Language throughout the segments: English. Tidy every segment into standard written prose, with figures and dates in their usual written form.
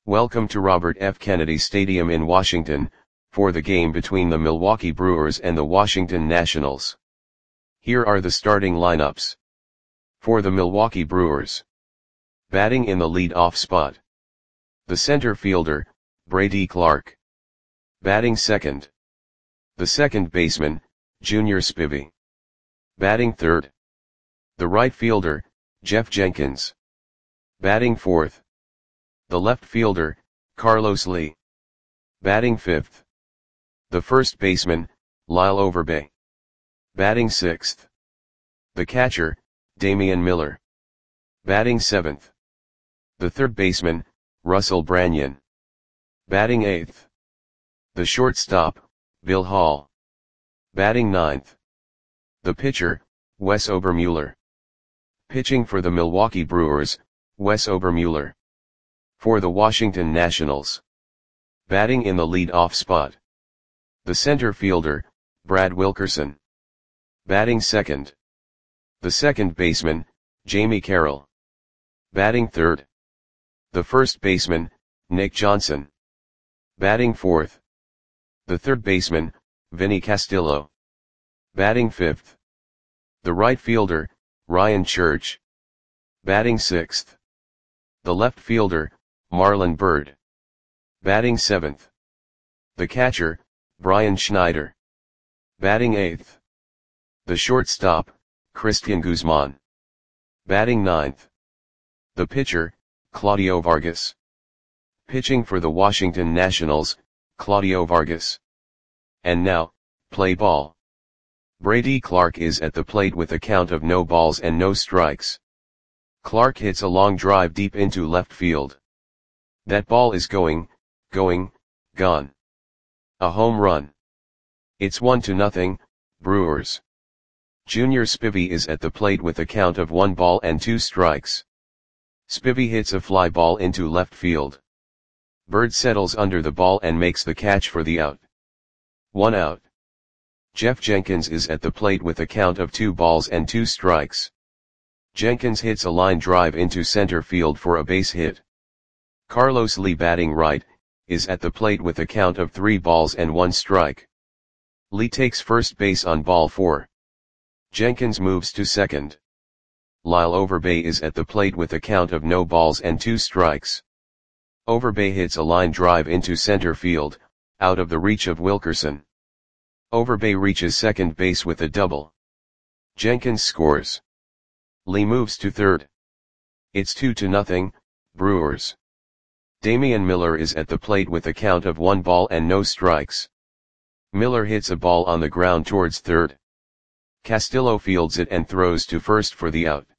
Welcome to Robert F. Kennedy Stadium in Washington, for the game between the Milwaukee Brewers and the Washington Nationals. Here are the starting lineups. For the Milwaukee Brewers. Batting in the lead-off spot. The center fielder, Brady Clark. Batting second. The second baseman, Junior Spivey. Batting third. The right fielder, Jeff Jenkins. Batting fourth. The left fielder, Carlos Lee. Batting fifth. The first baseman, Lyle Overbay. Batting sixth. The catcher, Damian Miller. Batting seventh. The third baseman, Russell Branyan. Batting eighth. The shortstop, Bill Hall. Batting ninth. The pitcher, Wes Obermuller. Pitching for the Milwaukee Brewers, Wes Obermuller. For the Washington Nationals. Batting in the lead-off spot. The center fielder, Brad Wilkerson. Batting second. The second baseman, Jamie Carroll. Batting third. The first baseman, Nick Johnson. Batting fourth. The third baseman, Vinny Castillo. Batting fifth. The right fielder, Ryan Church. Batting sixth. The left fielder, Marlon Byrd. Batting seventh. The catcher, Brian Schneider. Batting eighth. The shortstop, Christian Guzman. Batting ninth. The pitcher, Claudio Vargas. Pitching for the Washington Nationals, Claudio Vargas. And now, play ball. Brady Clark is at the plate with a count of no balls and no strikes. Clark hits a long drive deep into left field. That ball is gone. A home run. It's 1-0, Brewers. Junior Spivey is at the plate with a count of 1 ball and 2 strikes. Spivey hits a fly ball into left field. Byrd settles under the ball and makes the catch for the out. 1 out. Jeff Jenkins is at the plate with a count of 2 balls and 2 strikes. Jenkins hits a line drive into center field for a base hit. Carlos Lee, batting right, is at the plate with a count of 3 balls and 1 strike. Lee takes first base on ball 4. Jenkins moves to second. Lyle Overbay is at the plate with a count of no balls and 2 strikes. Overbay hits a line drive into center field, out of the reach of Wilkerson. Overbay reaches second base with a double. Jenkins scores. Lee moves to third. It's 2-0, Brewers. Damian Miller is at the plate with a count of 1 ball and no strikes. Miller hits a ball on the ground towards third. Castillo fields it and throws to first for the out.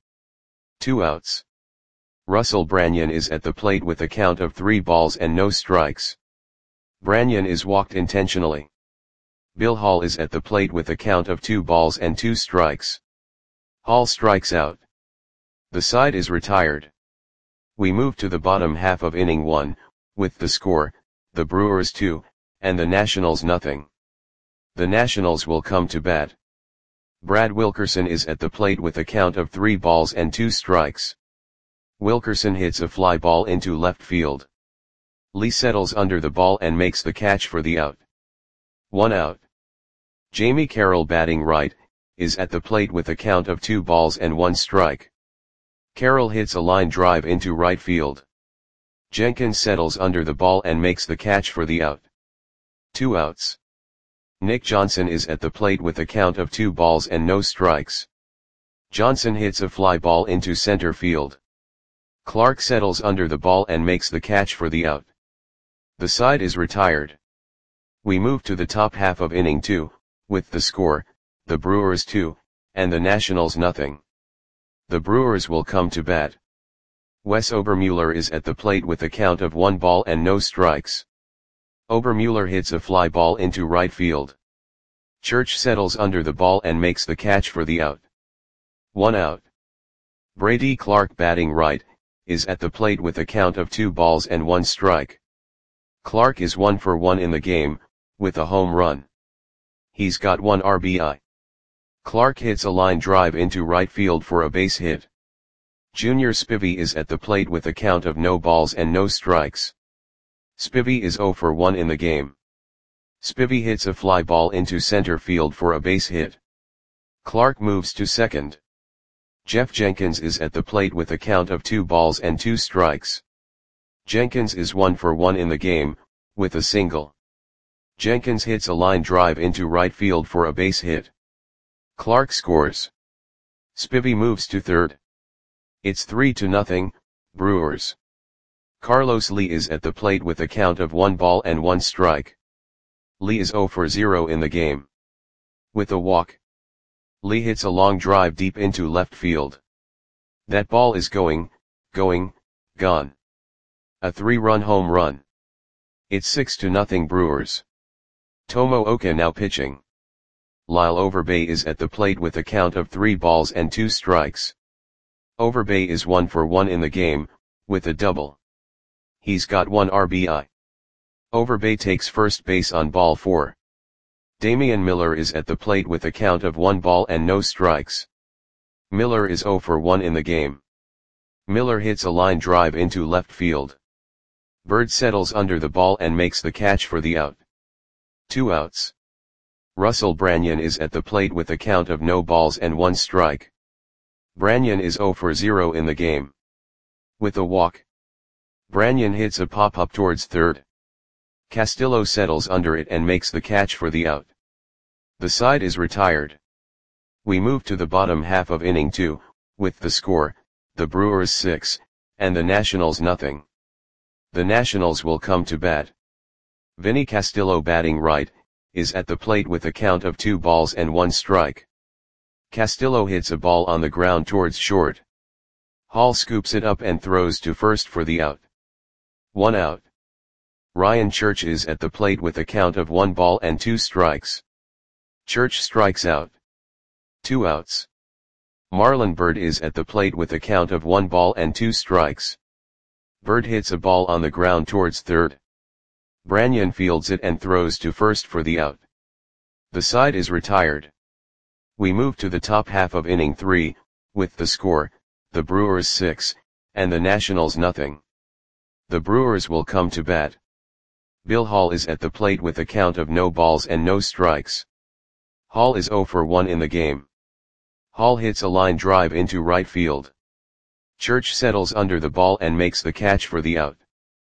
2 outs. Russell Branyan is at the plate with a count of 3 balls and no strikes. Branyan is walked intentionally. Bill Hall is at the plate with a count of 2 balls and 2 strikes. Hall strikes out. The side is retired. We move to the bottom half of inning 1, with the score, the Brewers 2, and the Nationals 0. The Nationals will come to bat. Brad Wilkerson is at the plate with a count of 3 balls and 2 strikes. Wilkerson hits a fly ball into left field. Lee settles under the ball and makes the catch for the out. 1 out. Jamie Carroll, batting right, is at the plate with a count of 2 balls and 1 strike. Carroll hits a line drive into right field. Jenkins settles under the ball and makes the catch for the out. 2 outs. Nick Johnson is at the plate with a count of 2 balls and no strikes. Johnson hits a fly ball into center field. Clark settles under the ball and makes the catch for the out. The side is retired. We move to the top half of inning 2, with the score, the Brewers 2, and the Nationals 0. The Brewers will come to bat. Wes Obermuller is at the plate with a count of 1 ball and no strikes. Obermuller hits a fly ball into right field. Church settles under the ball and makes the catch for the out. 1 out. Brady Clark, batting right, is at the plate with a count of 2 balls and 1 strike. Clark is 1 for 1 in the game, with a home run. He's got 1 RBI. Clark hits a line drive into right field for a base hit. Junior Spivey is at the plate with a count of no balls and no strikes. Spivey is 0 for 1 in the game. Spivey hits a fly ball into center field for a base hit. Clark moves to second. Jeff Jenkins is at the plate with a count of 2 balls and 2 strikes. Jenkins is 1 for 1 in the game, with a single. Jenkins hits a line drive into right field for a base hit. Clark scores. Spivey moves to third. It's 3-0, Brewers. Carlos Lee is at the plate with a count of 1 ball and 1 strike. Lee is 0 for 0 in the game. With a walk. Lee hits a long drive deep into left field. That ball is gone. A 3-run home run. It's 6-0 Brewers. Tomo Oka now pitching. Lyle Overbay is at the plate with a count of 3 balls and 2 strikes. Overbay is 1 for 1 in the game, with a double. He's got 1 RBI. Overbay takes first base on ball 4. Damian Miller is at the plate with a count of 1 ball and no strikes. Miller is 0 for 1 in the game. Miller hits a line drive into left field. Bird settles under the ball and makes the catch for the out. 2 outs. Russell Branyan is at the plate with a count of no balls and 1 strike. Branyan is 0 for 0 in the game. With a walk. Branyan hits a pop-up towards third. Castillo settles under it and makes the catch for the out. The side is retired. We move to the bottom half of inning 2, with the score, the Brewers 6, and the Nationals nothing. The Nationals will come to bat. Vinny Castillo, batting right, is at the plate with a count of 2 balls and 1 strike. Castillo hits a ball on the ground towards short. Hall scoops it up and throws to first for the out. 1 out. Ryan Church is at the plate with a count of 1 ball and 2 strikes. Church strikes out. 2 outs. Marlon Byrd is at the plate with a count of 1 ball and 2 strikes. Byrd hits a ball on the ground towards third. Branyan fields it and throws to first for the out. The side is retired. We move to the top half of inning 3, with the score, the Brewers 6, and the Nationals nothing. The Brewers will come to bat. Bill Hall is at the plate with a count of no balls and no strikes. Hall is 0 for 1 in the game. Hall hits a line drive into right field. Church settles under the ball and makes the catch for the out.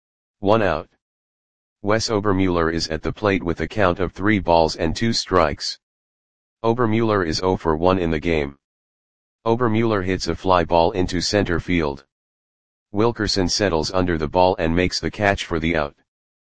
1 out. Wes Obermuller is at the plate with a count of 3 balls and 2 strikes. Obermuller is 0 for 1 in the game. Obermuller hits a fly ball into center field. Wilkerson settles under the ball and makes the catch for the out.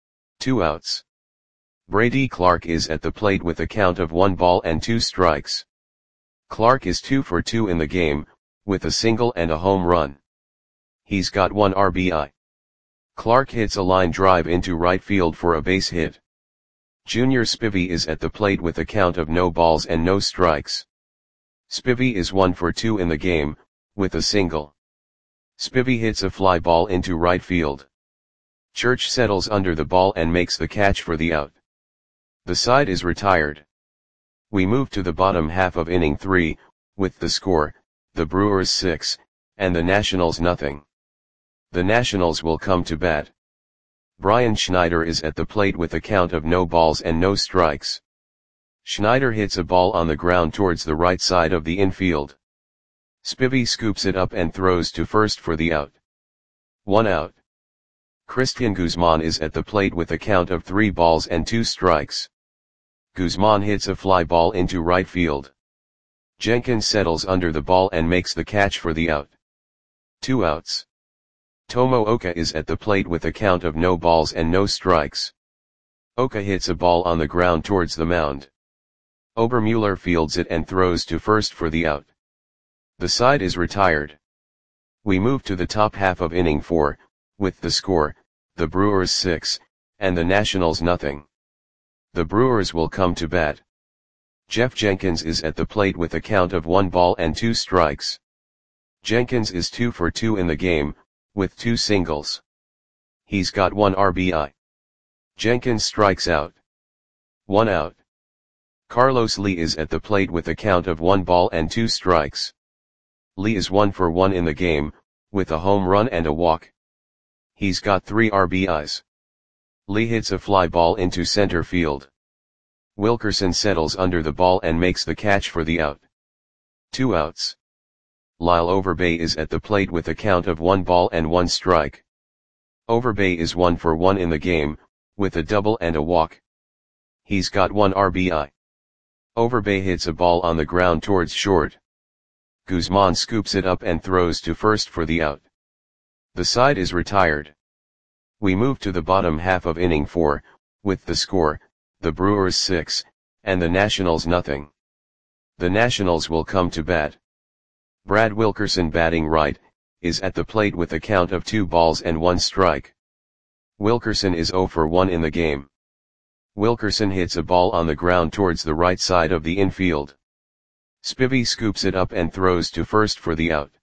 2 outs. Brady Clark is at the plate with a count of 1 ball and 2 strikes. Clark is 2 for 2 in the game, with a single and a home run. He's got 1 RBI. Clark hits a line drive into right field for a base hit. Junior Spivey is at the plate with a count of no balls and no strikes. Spivey is 1 for 2 in the game, with a single. Spivey hits a fly ball into right field. Church settles under the ball and makes the catch for the out. The side is retired. We move to the bottom half of inning 3, with the score, the Brewers 6, and the Nationals nothing. The Nationals will come to bat. Brian Schneider is at the plate with a count of no balls and no strikes. Schneider hits a ball on the ground towards the right side of the infield. Spivey scoops it up and throws to first for the out. 1 out. Christian Guzman is at the plate with a count of 3 balls and 2 strikes. Guzman hits a fly ball into right field. Jenkins settles under the ball and makes the catch for the out. 2 outs. Tomo Oka is at the plate with a count of no balls and no strikes. Oka hits a ball on the ground towards the mound. Obermuller fields it and throws to first for the out. The side is retired. We move to the top half of inning 4, with the score, the Brewers 6, and the Nationals nothing. The Brewers will come to bat. Jeff Jenkins is at the plate with a count of 1 ball and 2 strikes. Jenkins is 2 for 2 in the game, with 2 singles. He's got 1 RBI. Jenkins strikes out. 1 out. Carlos Lee is at the plate with a count of 1 ball and 2 strikes. Lee is 1 for 1 in the game, with a home run and a walk. He's got 3 RBIs. Lee hits a fly ball into center field. Wilkerson settles under the ball and makes the catch for the out. 2 outs. Lyle Overbay is at the plate with a count of 1 ball and 1 strike. Overbay is 1 for 1 in the game, with a double and a walk. He's got 1 RBI. Overbay hits a ball on the ground towards short. Guzman scoops it up and throws to first for the out. The side is retired. We move to the bottom half of inning 4, with the score, the Brewers 6, and the Nationals nothing. The Nationals will come to bat. Brad Wilkerson, batting right, is at the plate with a count of 2 balls and 1 strike. Wilkerson is 0 for 1 in the game. Wilkerson hits a ball on the ground towards the right side of the infield. Spivey scoops it up and throws to first for the out.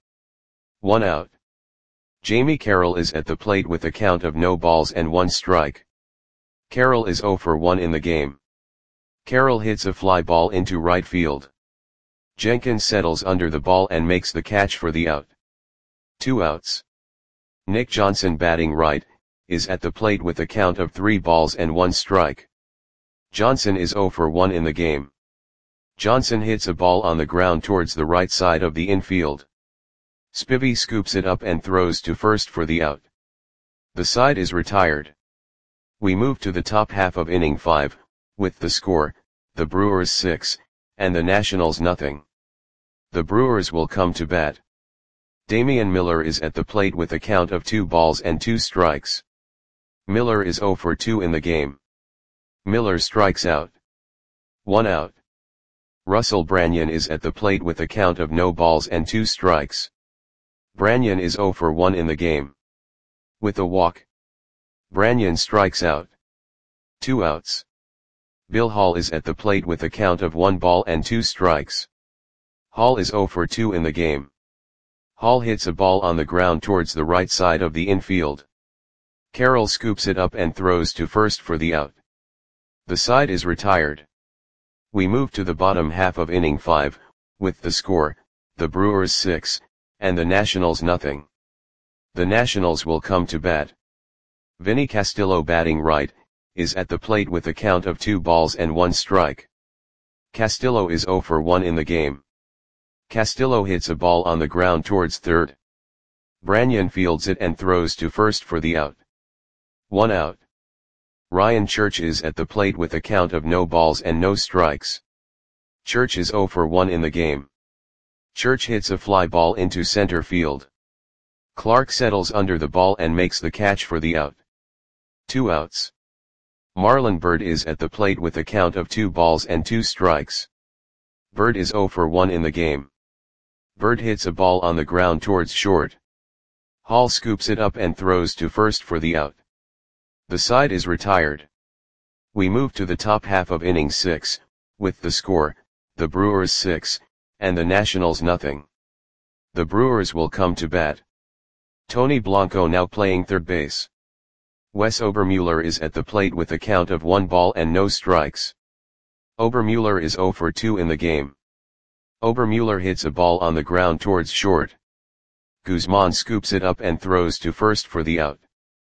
1 out. Jamie Carroll is at the plate with a count of no balls and 1 strike. Carroll is 0 for 1 in the game. Carroll hits a fly ball into right field. Jenkins settles under the ball and makes the catch for the out. 2 outs. Nick Johnson, batting right, is at the plate with a count of 3 balls and 1 strike. Johnson is 0 for 1 in the game. Johnson hits a ball on the ground towards the right side of the infield. Spivey scoops it up and throws to first for the out. The side is retired. We move to the top half of inning 5, with the score, the Brewers 6, and the Nationals nothing. The Brewers will come to bat. Damian Miller is at the plate with a count of 2 balls and 2 strikes. Miller is 0 for 2 in the game. Miller strikes out. 1 out. Russell Branyan is at the plate with a count of no balls and 2 strikes. Branyan is 0 for 1 in the game. With a walk, Branyan strikes out. 2 outs. Bill Hall is at the plate with a count of 1 ball and 2 strikes. Hall is 0 for 2 in the game. Hall hits a ball on the ground towards the right side of the infield. Carroll scoops it up and throws to first for the out. The side is retired. We move to the bottom half of inning 5, with the score, the Brewers 6, and the Nationals nothing. The Nationals will come to bat. Vinny Castillo, batting right, is at the plate with a count of 2 balls and 1 strike. Castillo is 0 for 1 in the game. Castillo hits a ball on the ground towards third. Branyan fields it and throws to first for the out. 1 out. Ryan Church is at the plate with a count of no balls and no strikes. Church is 0 for 1 in the game. Church hits a fly ball into center field. Clark settles under the ball and makes the catch for the out. 2 outs. Marlon Byrd is at the plate with a count of 2 balls and 2 strikes. Byrd is 0 for 1 in the game. Byrd hits a ball on the ground towards short. Hall scoops it up and throws to first for the out. The side is retired. We move to the top half of inning 6, with the score, the Brewers 6, and the Nationals nothing. The Brewers will come to bat. Tony Blanco now playing third base. Wes Obermuller is at the plate with a count of 1 ball and no strikes. Obermuller is 0 for 2 in the game. Obermuller hits a ball on the ground towards short. Guzman scoops it up and throws to first for the out.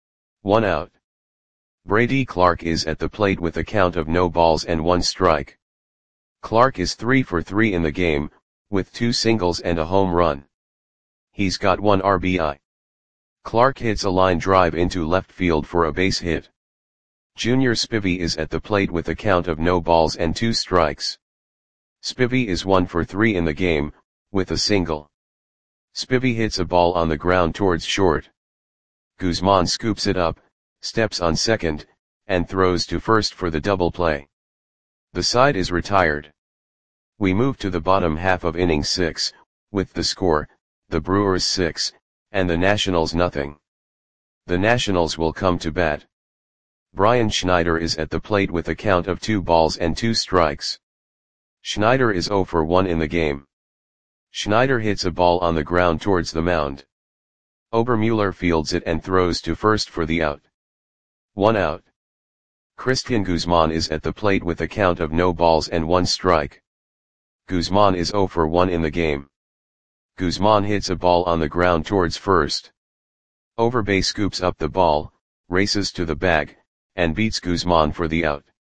1 out. Brady Clark is at the plate with a count of no balls and 1 strike. Clark is 3 for 3 in the game, with 2 singles and a home run. He's got 1 RBI. Clark hits a line drive into left field for a base hit. Junior Spivey is at the plate with a count of no balls and 2 strikes. Spivey is 1 for 3 in the game, with a single. Spivey hits a ball on the ground towards short. Guzman scoops it up, steps on second, and throws to first for the double play. The side is retired. We move to the bottom half of inning 6, with the score, the Brewers 6, and the Nationals nothing. The Nationals will come to bat. Brian Schneider is at the plate with a count of 2 balls and 2 strikes. Schneider is 0 for 1 in the game. Schneider hits a ball on the ground towards the mound. Obermuller fields it and throws to first for the out. 1 out. Christian Guzman is at the plate with a count of no balls and 1 strike. Guzman is 0 for 1 in the game. Guzman hits a ball on the ground towards first. Overbay scoops up the ball, races to the bag, and beats Guzman for the out.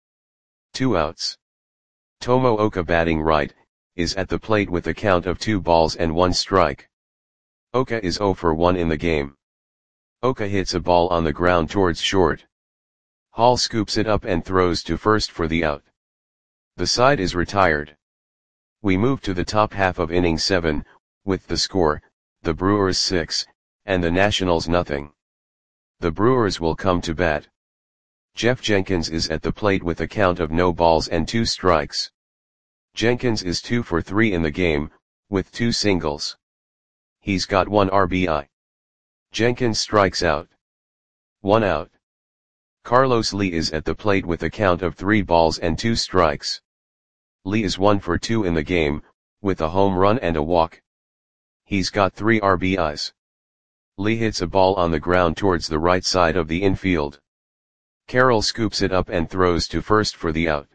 2 outs. Tomo Oka batting right, is at the plate with a count of 2 balls and 1 strike. Oka is 0 for 1 in the game. Oka hits a ball on the ground towards short. Hall scoops it up and throws to first for the out. The side is retired. We move to the top half of inning 7, with the score, the Brewers 6, and the Nationals nothing. The Brewers will come to bat. Jeff Jenkins is at the plate with a count of no balls and 2 strikes. Jenkins is 2 for 3 in the game, with 2 singles. He's got 1 RBI. Jenkins strikes out. 1 out. Carlos Lee is at the plate with a count of 3 balls and 2 strikes. Lee is 1 for 2 in the game, with a home run and a walk. He's got 3 RBIs. Lee hits a ball on the ground towards the right side of the infield. Carroll scoops it up and throws to first for the out.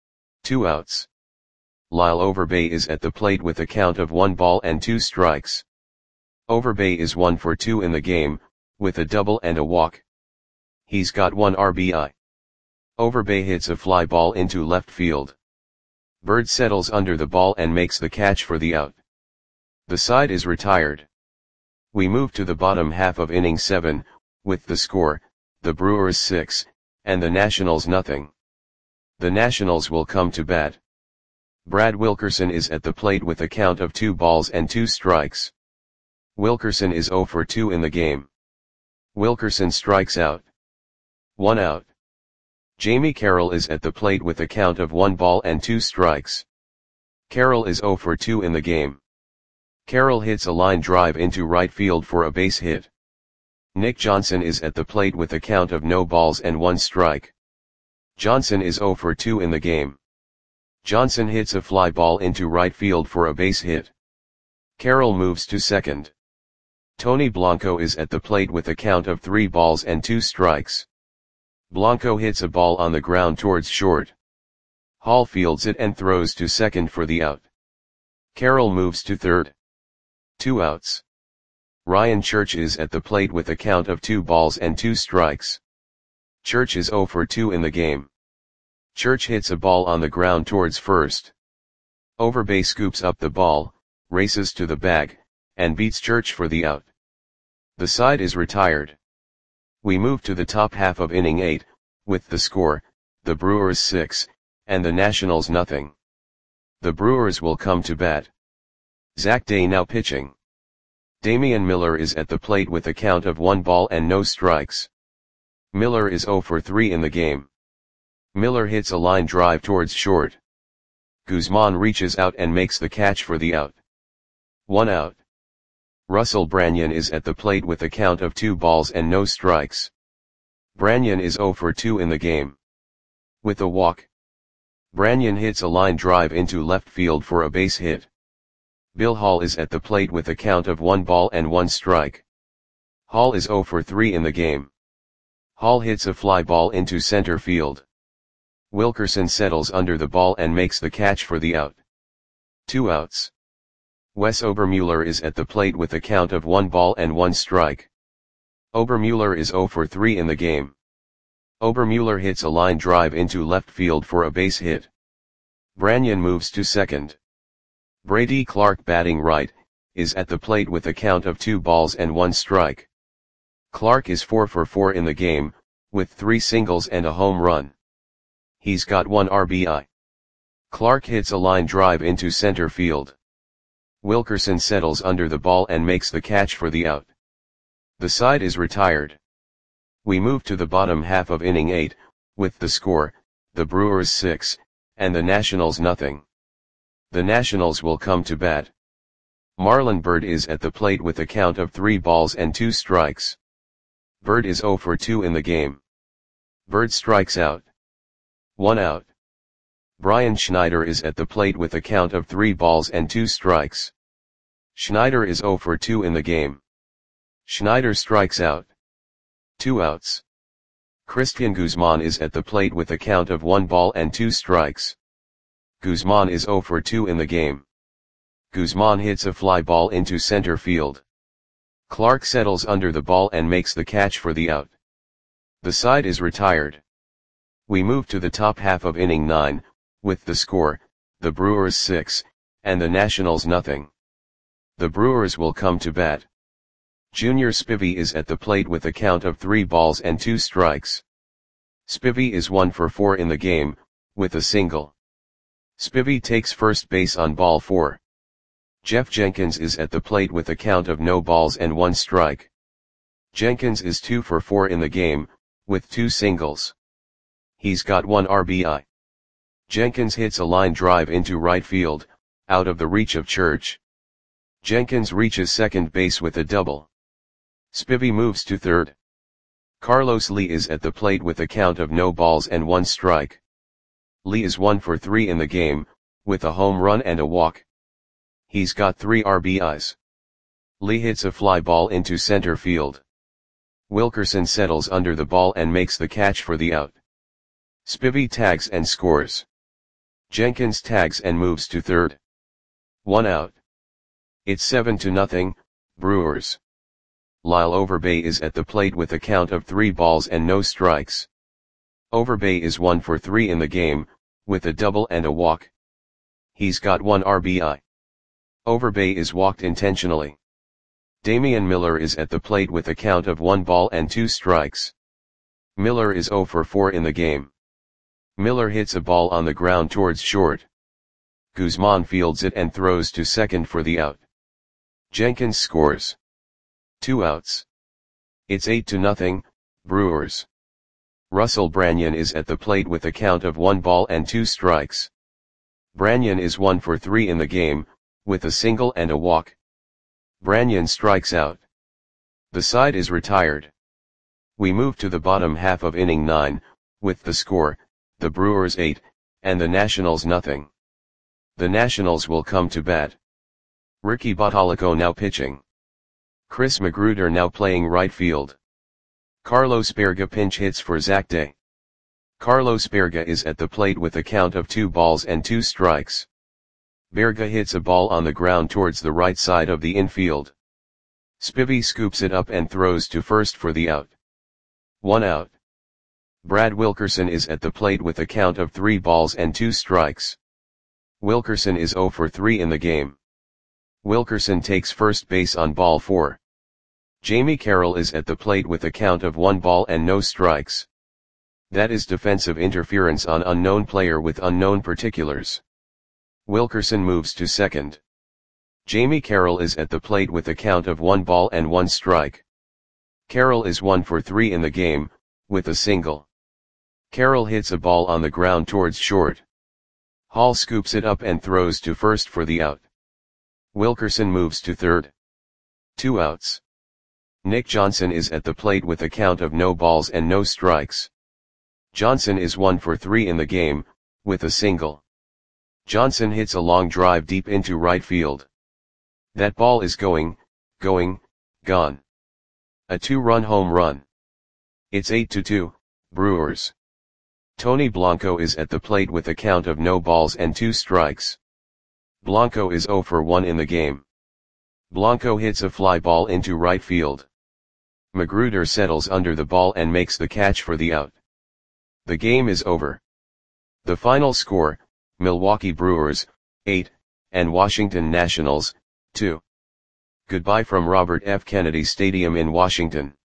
2 outs. Lyle Overbay is at the plate with a count of 1 ball and 2 strikes. Overbay is 1 for 2 in the game, with a double and a walk. He's got 1 RBI. Overbay hits a fly ball into left field. Bird settles under the ball and makes the catch for the out. The side is retired. We move to the bottom half of inning 7, with the score, the Brewers 6, and the Nationals nothing. The Nationals will come to bat. Brad Wilkerson is at the plate with a count of 2 balls and 2 strikes. Wilkerson is 0 for 2 in the game. Wilkerson strikes out. 1 out. Jamie Carroll is at the plate with a count of 1 ball and 2 strikes. Carroll is 0 for 2 in the game. Carroll hits a line drive into right field for a base hit. Nick Johnson is at the plate with a count of no balls and 1 strike. Johnson is 0 for 2 in the game. Johnson hits a fly ball into right field for a base hit. Carroll moves to second. Tony Blanco is at the plate with a count of 3 balls and 2 strikes. Blanco hits a ball on the ground towards short. Hall fields it and throws to second for the out. Carroll moves to third. 2 outs. Ryan Church is at the plate with a count of 2 balls and 2 strikes. Church is 0 for 2 in the game. Church hits a ball on the ground towards first. Overbay scoops up the ball, races to the bag, and beats Church for the out. The side is retired. We move to the top half of inning 8, with the score, the Brewers 6, and the Nationals nothing. The Brewers will come to bat. Zach Day now pitching. Damian Miller is at the plate with a count of 1 ball and no strikes. Miller is 0 for 3 in the game. Miller hits a line drive towards short. Guzman reaches out and makes the catch for the out. 1 out. Russell Branyan is at the plate with a count of 2 balls and no strikes. Branyan is 0 for 2 in the game. With a walk. Branyan hits a line drive into left field for a base hit. Bill Hall is at the plate with a count of 1 ball and 1 strike. Hall is 0 for 3 in the game. Hall hits a fly ball into center field. Wilkerson settles under the ball and makes the catch for the out. 2 outs. Wes Obermuller is at the plate with a count of 1 ball and 1 strike. Obermuller is 0 for 3 in the game. Obermuller hits a line drive into left field for a base hit. Branyan moves to second. Brady Clark batting right, is at the plate with a count of 2 balls and 1 strike. Clark is 4 for 4 in the game, with 3 singles and a home run. He's got 1 RBI. Clark hits a line drive into center field. Wilkerson settles under the ball and makes the catch for the out. The side is retired. We move to the bottom half of inning 8, with the score, the Brewers 6, and the Nationals nothing. The Nationals will come to bat. Marlon Byrd is at the plate with a count of 3 balls and 2 strikes. Byrd is 0 for 2 in the game. Byrd strikes out. 1 out. Brian Schneider is at the plate with a count of 3 balls and 2 strikes. Schneider is 0 for 2 in the game. Schneider strikes out. 2 outs. Christian Guzman is at the plate with a count of 1 ball and 2 strikes. Guzman is 0 for 2 in the game. Guzman hits a fly ball into center field. Clark settles under the ball and makes the catch for the out. The side is retired. We move to the top half of inning 9, with the score, the Brewers 6, and the Nationals nothing. The Brewers will come to bat. Junior Spivey is at the plate with a count of 3 balls and 2 strikes. Spivey is 1 for 4 in the game, with a single. Spivey takes first base on ball 4. Jeff Jenkins is at the plate with a count of no balls and 1 strike. Jenkins is 2 for 4 in the game, with 2 singles. He's got 1 RBI. Jenkins hits a line drive into right field, out of the reach of Church. Jenkins reaches second base with a double. Spivey moves to third. Carlos Lee is at the plate with a count of no balls and 1 strike. Lee is 1 for 3 in the game, with a home run and a walk. He's got 3 RBIs. Lee hits a fly ball into center field. Wilkerson settles under the ball and makes the catch for the out. Spivey tags and scores. Jenkins tags and moves to third. 1 out. It's 7-0, Brewers. Lyle Overbay is at the plate with a count of 3 balls and no strikes. Overbay is 1 for 3 in the game, with a double and a walk. He's got 1 RBI. Overbay is walked intentionally. Damian Miller is at the plate with a count of 1 ball and 2 strikes. Miller is 0 for 4 in the game. Miller hits a ball on the ground towards short. Guzman fields it and throws to second for the out. Jenkins scores. 2 outs. It's 8-0, Brewers. Russell Branyan is at the plate with a count of 1 ball and 2 strikes. Branyan is 1 for 3 in the game, with a single and a walk. Branyan strikes out. The side is retired. We move to the bottom half of inning 9, with the score, the Brewers 8, and the Nationals nothing. The Nationals will come to bat. Ricky Bottalico now pitching. Chris Magruder now playing right field. Carlos Berga pinch hits for Zach Day. Carlos Berga is at the plate with a count of 2 balls and 2 strikes. Berga hits a ball on the ground towards the right side of the infield. Spivey scoops it up and throws to first for the out. 1 out. Brad Wilkerson is at the plate with a count of 3 balls and 2 strikes. Wilkerson is 0 for 3 in the game. Wilkerson takes first base on ball 4. Jamie Carroll is at the plate with a count of 1 ball and no strikes. That is defensive interference on unknown player with unknown particulars. Wilkerson moves to second. Jamie Carroll is at the plate with a count of 1 ball and 1 strike. Carroll is 1 for 3 in the game, with a single. Carroll hits a ball on the ground towards short. Hall scoops it up and throws to first for the out. Wilkerson moves to third. 2 outs. Nick Johnson is at the plate with a count of no balls and no strikes. Johnson is 1 for 3 in the game, with a single. Johnson hits a long drive deep into right field. That ball is gone. A 2-run home run. It's 8-2, Brewers. Tony Blanco is at the plate with a count of no balls and 2 strikes. Blanco is 0 for 1 in the game. Blanco hits a fly ball into right field. Magruder settles under the ball and makes the catch for the out. The game is over. The final score, Milwaukee Brewers, 8, and Washington Nationals, 2. Goodbye from Robert F. Kennedy Stadium in Washington.